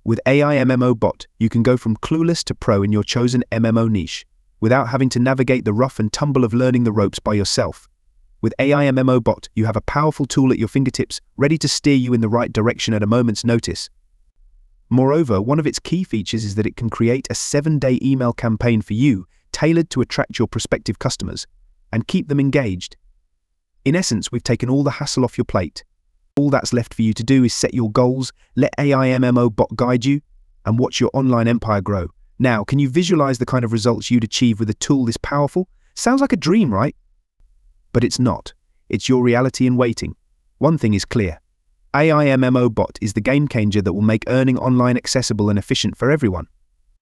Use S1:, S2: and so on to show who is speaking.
S1: With AI MMO Bot, you can go from clueless to pro in your chosen MMO niche, without having to navigate the rough and tumble of learning the ropes by yourself. With AI MMO Bot, you have a powerful tool at your fingertips, ready to steer you in the right direction at a moment's notice. Moreover, one of its key features is that it can create a 7-day email campaign for you, tailored to attract your prospective customers, and keep them engaged. In essence, we've taken all the hassle off your plate. All that's left for you to do is set your goals, let AI MMO Bot guide you, and watch your online empire grow. Now, can you visualize the kind of results you'd achieve with a tool this powerful? Sounds like a dream, right? But it's not. It's your reality in waiting. One thing is clear. AI MMO Bot is the game changer that will make earning online accessible and efficient for everyone.